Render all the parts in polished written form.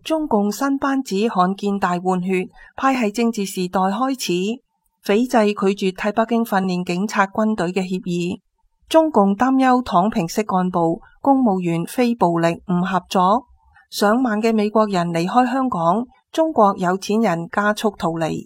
中共新班子罕見大換血，派系政治時代開始。斐濟拒絕替北京訓練警察軍隊嘅協議。中共擔憂躺平式幹部、公務員非暴力唔合作。上萬嘅美國人離開香港，中國有錢人加速逃離。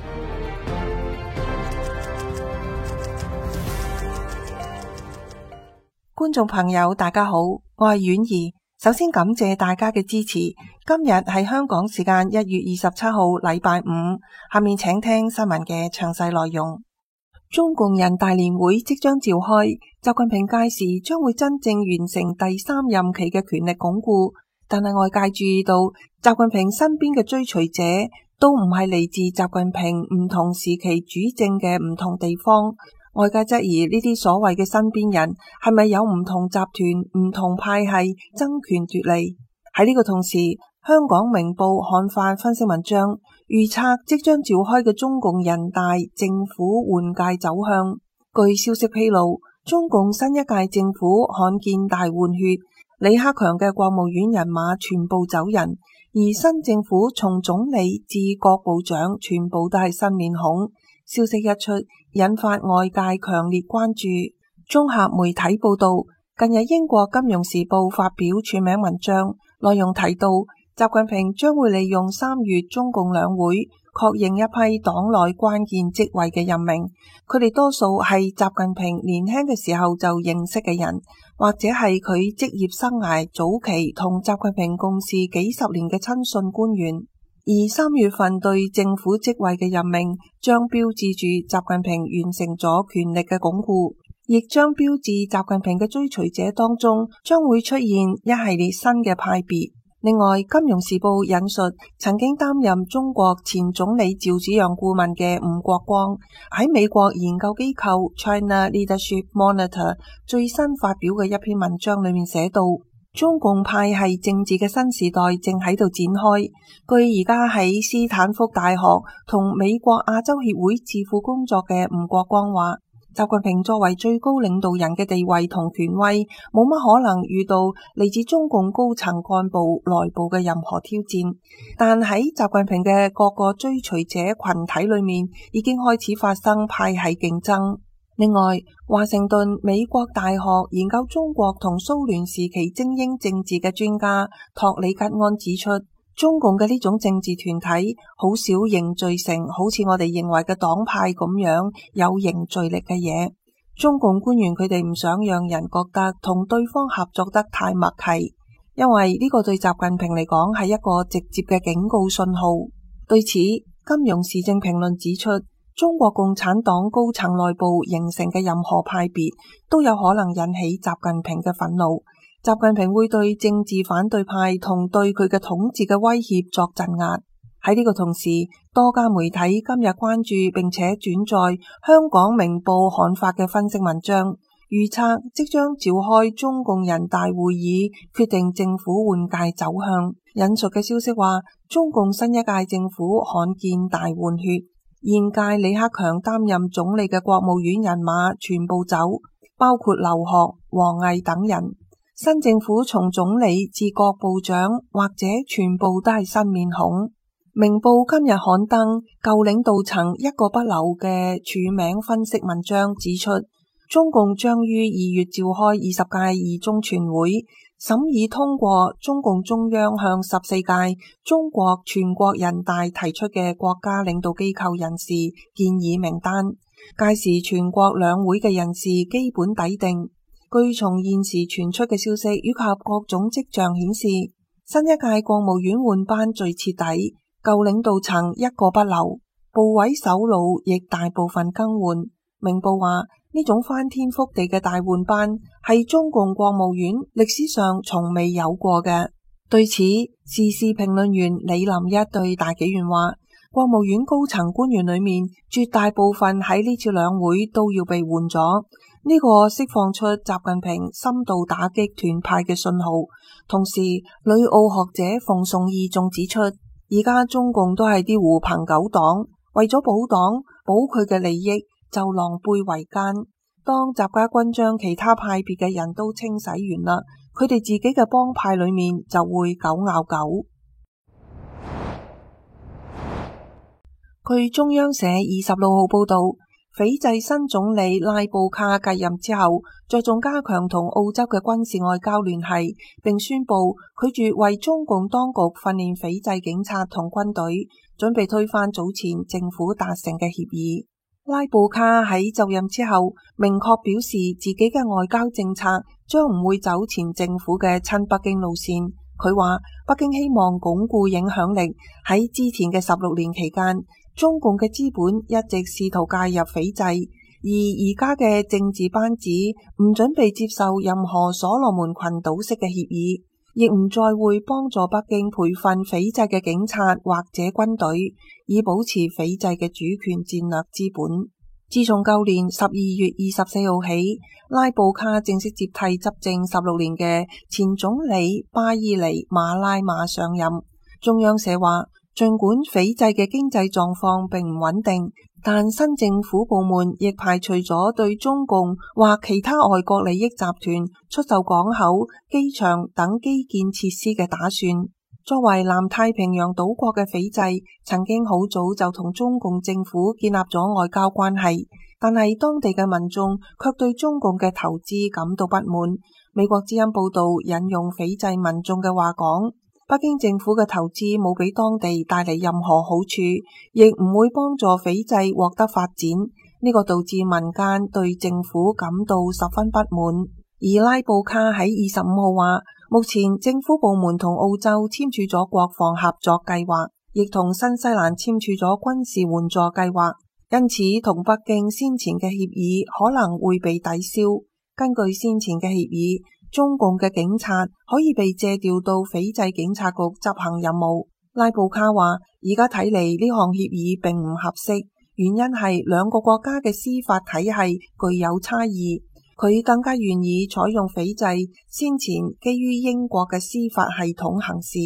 觀眾朋友大家好，我係婉兒。首先感謝大家嘅支持。今日係香港時間1月27號禮拜五，下面請聽新聞嘅詳細內容。中共人大年會即將召開，習近平屆時將會真正完成第3任期嘅權力鞏固。但係外界注意到，習近平身邊嘅追隨者都唔係嚟自習近平唔同時期主政嘅唔同地方。外界質疑呢啲所謂嘅身邊人係咪有唔同集團、唔同派系爭權奪利？喺呢個同時，香港明報刊發分析文章，預測即將召開嘅中共人大政府換屆走向。據消息披露，中共新一屆政府罕見大換血，李克強嘅國務院人馬全部走人，而新政府從總理至各部長全部都係新面孔。消息一出，引發外界強烈關注。綜合媒體報道，近日英國金融時報發表署名文章，內容提到習近平將會利用3月中共兩會確認一批黨內關鍵職位嘅任命，佢哋多數係習近平年輕嘅時候就認識嘅人，或者係佢職業生涯早期同習近平共事幾十年嘅親信官員。而3月份對政府職位嘅任命，將標誌住習近平完成咗權力嘅鞏固，亦將標誌習近平嘅追隨者當中將會出現一系列新嘅派別。另外，《金融時報》引述曾經擔任中國前總理趙紫陽顧問嘅吳國光喺美國研究機構 China Leadership Monitor 最新發表嘅一篇文章裏面寫到，中共派系政治嘅新時代正喺度展開。據而家喺斯坦福大學同美國亞洲協會智庫工作嘅吳國光話，習近平作為最高領導人嘅地位同權威，冇乜可能遇到嚟自中共高層幹部內部嘅任何挑戰。但喺習近平嘅各個追隨者群體裏面，已經開始發生派系競爭。另外，華盛頓美國大學研究中國同蘇聯時期精英政治嘅專家托里吉安指出，中共嘅呢種政治團體好少凝聚成好似我哋認為嘅黨派咁樣有凝聚力嘅嘢。中共官員佢哋唔想讓人覺得同對方合作得太默契，因為呢個對習近平嚟講係一個直接嘅警告信號。對此，金融時政評論指出，中國共產黨高層內部形成嘅任何派別都有可能引起習近平嘅憤怒。習近平會對政治反對派同對佢嘅統治嘅威脅作鎮壓。喺呢個同時，多家媒體今日關注並且轉載香港明報刊發嘅分析文章，預測即將召開中共人大會議，決定政府換屆走向。引述嘅消息話，中共新一屆政府罕見大換血。現屆李克強擔任總理嘅國務院人馬全部走，包括劉鶴、王毅等人。新政府從總理至各部長或者全部都係新面孔。明報今日刊登舊領導層一個不留嘅署名分析文章，指出中共將於2月召開20屆二中全會，審議通過中共中央向14屆中國全國人大提出嘅國家領導機構人事建議名單。屆時全國兩會嘅人事基本底定。據從現時傳出嘅消息以及各種跡象顯示，新一屆國務院換班最徹底，舊領導層一個不留，部委首腦亦大部分更換。明報話，呢種翻天覆地嘅大換班係中共國務院歷史上從未有過嘅。對此，時事評論員李林一對大紀元話，國務院高層官員裏面絕大部分喺呢次兩會都要被換咗，呢個釋放出習近平深度打擊團派嘅信號。同時，旅澳學者馮崇義仲指出，而家中共都係啲狐朋狗黨，為咗保黨保佢嘅利益，就狼狽為奸。當習家軍將其他派別嘅人都清洗完啦，佢哋自己嘅幫派裏面就會狗咬狗。 據中央社26號報道，斐濟新總理拉布卡繼任之後，着重加強同澳洲嘅軍事外交聯繫，並宣布拒絕為中共當局訓練斐濟警察同軍隊，準備推翻早前政府達成嘅協議。拉布卡喺就任之後，明確表示自己嘅外交政策將唔會走前政府嘅親北京路線。佢話北京希望鞏固影響力，喺之前嘅16年期間，中共嘅資本一直試圖介入斐濟，而而家嘅政治班子唔準備接受任何所羅門群島式嘅協議，亦唔再會幫助北京培訓斐濟嘅警察或者軍隊，以保持斐濟嘅主權戰略資本。自從舊年12月24號起，拉布卡正式接替執政16年嘅前總理巴伊尼馬拉馬上任。中央社話，儘管斐濟嘅經濟狀況並唔穩定，但新政府部門亦排除咗對中共或其他外國利益集團出售港口、機場等基建設施嘅打算。作為南太平洋島國嘅斐濟，曾經好早就同中共政府建立咗外交關係，但係當地嘅民眾卻對中共嘅投資感到不滿。美國之音報道引用斐濟民眾嘅話講，北京政府嘅投資冇俾當地帶嚟任何好處，亦唔會幫助斐濟獲得發展，呢個導致民間對政府感到十分不滿。而拉布卡喺25號話，目前政府部門同澳洲簽署咗國防合作計劃，亦同新西蘭簽署咗軍事援助計劃，因此同北京先前嘅協議可能會被抵消。根據先前嘅協議，中共嘅警察可以被借調到斐濟警察局執行任務。拉布卡話，而家睇嚟呢項協議並唔合適，原因係兩個國家嘅司法體系具有差異。佢更加願意採用斐濟先前基於英國嘅司法系統行事。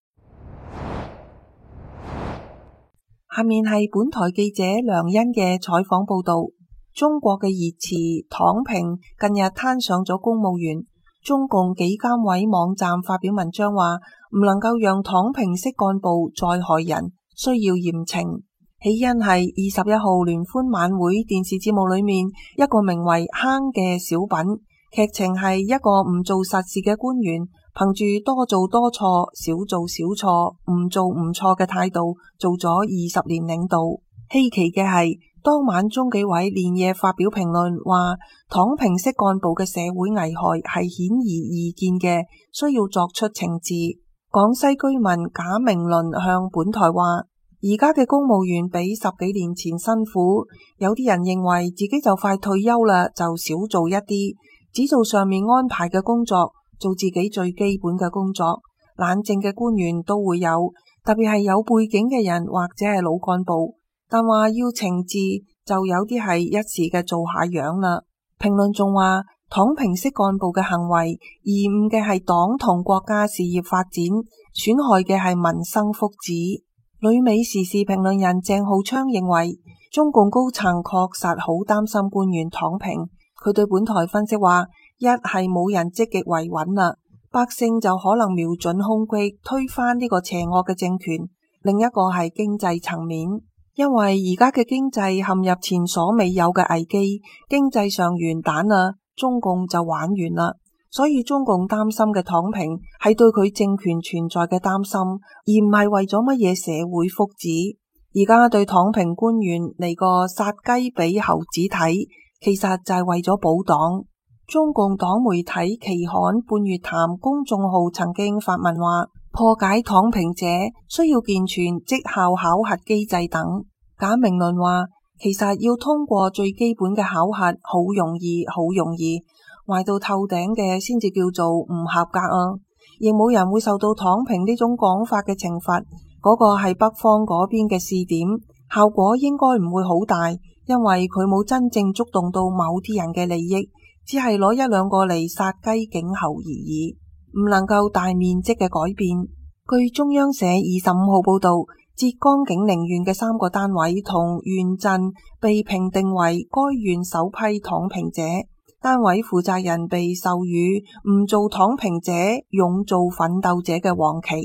下面係本台記者梁欣嘅採訪報道。中國嘅熱詞躺平近日攤上咗公務員，中共紀監委網站發表文章話，唔能夠讓躺平式幹部再害人，需要嚴懲。起因係21號聯歡晚會電視節目裏面一個名為坑嘅小品，劇情係一個唔做實事嘅官員，憑住多做多錯、少做少錯、唔做唔錯嘅態度，做咗20年領導。稀奇嘅係，當晚中紀委連夜發表評論，話躺平式幹部嘅社會危害係顯而易見嘅，需要作出懲治。廣西居民賈明倫向本台話，而家嘅公務員比10幾年前辛苦，有啲人認為自己就快退休啦，就少做一啲，只做上面安排嘅工作，做自己最基本嘅工作。冷靜嘅官員都會有，特別係有背景嘅人或者係老幹部，但話要懲治就有啲係一時嘅做下樣啦。評論仲話，躺平式幹部嘅行為延誤嘅係黨同國家事業發展，損害嘅係民生福祉。旅美時事評論人鄭浩昌認為，中共高層確實好擔心官員躺平。佢對本台分析話，一係冇人積極維穩啦，百姓就可能瞄準空隙推翻呢個邪惡嘅政權。另一個係經濟層面，因為而家嘅經濟陷入前所未有嘅危機，經濟上完蛋啦，中共就玩完啦。所以中共擔心嘅躺平係對佢政權存在嘅擔心，而唔係為咗乜嘢社會福祉。而家對躺平官員嚟個殺雞俾猴子睇，其實就係為咗保黨。中共黨媒體期刊半月談公眾號曾經發文話，破解躺平者需要健全績效考核機制等。賈明倫話，其實要通過最基本嘅考核好容易，好容易。壞到透頂嘅先至叫做唔合格啊！亦冇人會受到躺平呢種講法嘅懲罰。嗰個係北方嗰邊嘅試點，效果應該唔會好大，因為佢冇真正觸動到某啲人嘅利益，只係攞1、2個嚟殺雞儆猴而已，唔能夠大面積嘅改變。據中央社25號報道，浙江景寧縣嘅3個單位同縣鎮被評定為該縣首批躺平者。單位負責人被授予唔做躺平者，勇做奮鬥者嘅黃旗。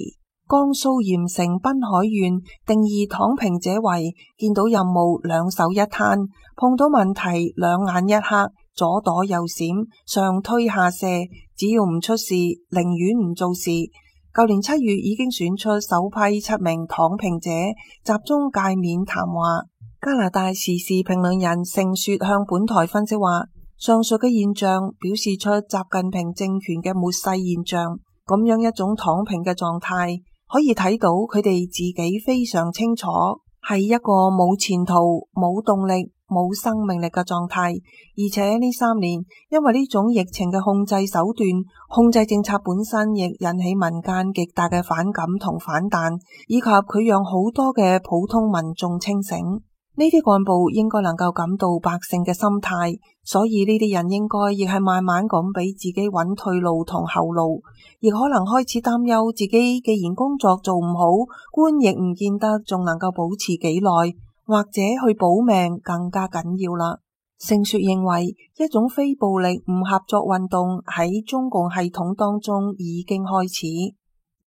江蘇鹽城濱海縣定義躺平者為見到任務兩手一攤，碰到問題兩眼一黑，左躲右閃，上推下卸，只要唔出事，寧願唔做事。舊年7月已經選出首批7名躺平者，集中界面談話。加拿大時事評論人盛雪向本台分析話，上述嘅現象表示出習近平政權嘅末世現象，咁樣一種躺平嘅狀態，可以睇到佢哋自己非常清楚，係一個冇前途、冇動力、冇生命力嘅狀態。而且呢3年，因為呢種疫情嘅控制手段、控制政策本身亦引起民間極大嘅反感同反彈，以及佢讓好多嘅普通民眾清醒。呢啲幹部應該能夠感到百姓嘅心態，所以呢啲人應該亦係慢慢咁俾自己揾退路同後路，亦可能開始擔憂自己既然工作做唔好，官亦唔見得仲能夠保持幾耐，或者去保命更加緊要啦。盛雪認為，一種非暴力唔合作運動喺中共系統當中已經開始。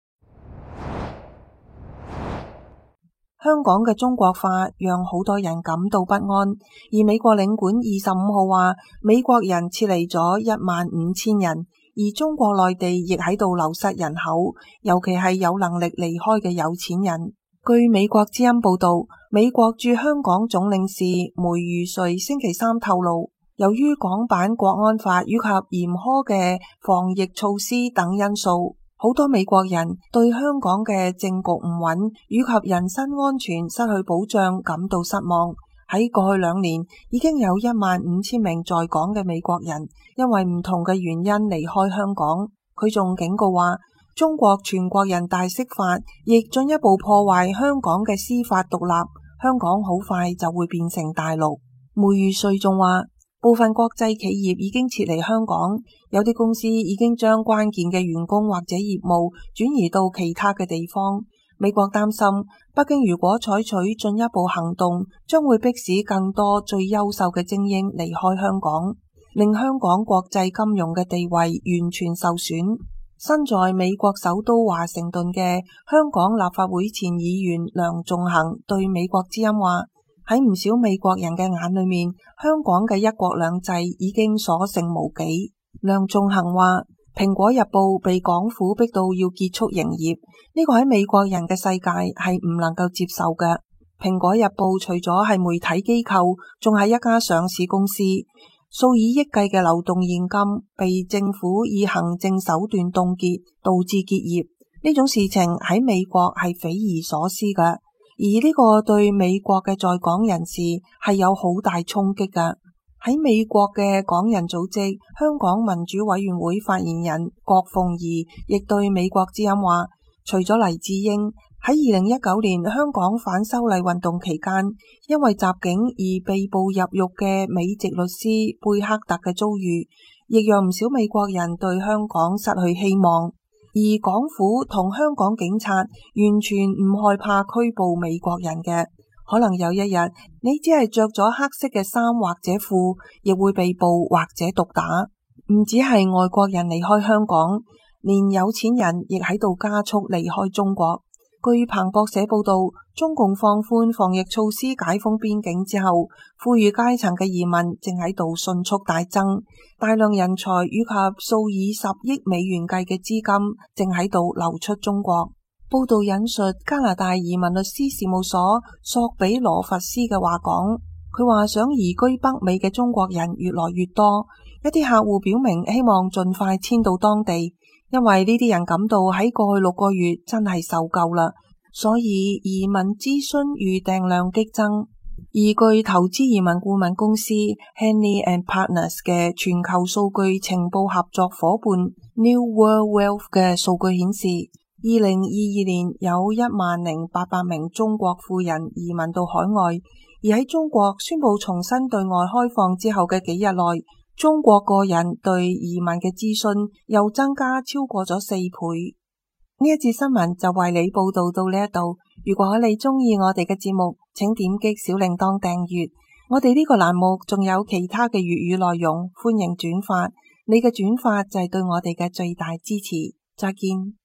香港嘅中國化讓好多人感到不安，而美國領館25號話，美國人撤離咗15000人，而中國內地亦喺度流失人口，尤其係有能力離開嘅有錢人。據美國之音報道，美國駐香港總領事梅如瑞星期3透露，由於港版國安法以及嚴苛嘅防疫措施等因素，好多美國人對香港嘅政局唔穩以及人身安全失去保障感到失望。喺過去2年，已經有15000名在港嘅美國人因為唔同嘅原因離開香港。佢仲警告話，中國全國人大釋法亦進一步破壞香港嘅司法獨立，香港好快就會變成大陸。梅如瑞仲話，部分國際企業已經撤離香港，有啲公司已經將關鍵嘅員工或者業務轉移到其他嘅地方。美國擔心，北京如果採取進一步行動，將會迫使更多最優秀嘅精英離開香港，令香港國際金融嘅地位完全受損。身在美國首都華盛頓嘅香港立法會前議員梁頌恆對美國之音話，喺唔少美國人嘅眼裏面，香港嘅一國兩制已經所剩無幾。梁頌恆話，蘋果日報被港府逼到要結束營業，呢個喺美國人嘅世界係唔能夠接受嘅。蘋果日報除咗係媒體機構，仲係一家上市公司，數以億計嘅流動現金被政府以行政手段凍結，導致結業。呢種事情喺美國係匪夷所思嘅。而呢個對美國嘅在港人士係有好大衝擊㗎。喺美國嘅港人組織香港民主委員會發言人郭鳳儀亦對美國之音話，除咗黎智英喺2019年香港反修例運動期間因為襲警而被捕入獄嘅美籍律師貝克特嘅遭遇，亦讓唔少美國人對香港失去希望。而港府同香港警察完全唔害怕拘捕美國人嘅，可能有一日你只係着咗黑色嘅衫或者褲，亦會被捕或者毒打。唔止係外國人離開香港，連有錢人亦喺度加速離開中國。據彭博社報道，中共放寬防疫措施、解封邊境之後，富裕階層嘅移民正喺度迅速大增，大量人才以及數以10億美元計嘅資金正喺度流出中國。報道引述加拿大移民律師事務所索比羅佛斯嘅話講，佢話想移居北美嘅中國人越來越多，一啲客戶表明希望盡快遷到當地。因為呢啲人感到喺過去6個月真係受夠啦，所以移民諮詢預訂量激增。而據投資移民顧問公司 Henley and Partners 嘅全球數據情報合作夥伴 New World Wealth 嘅數據顯示，2022年有10800名中國富人移民到海外，而喺中國宣布重新對外開放之後嘅幾日內，中國個人對移民嘅諮詢又增加超過咗4倍。呢一節新聞就為你報道到呢一度。如果你中意我哋嘅節目，請點擊小鈴鐺訂閱。我哋呢個欄目仲有其他嘅粵語內容，歡迎轉發。你嘅轉發就係對我哋嘅最大支持。再見。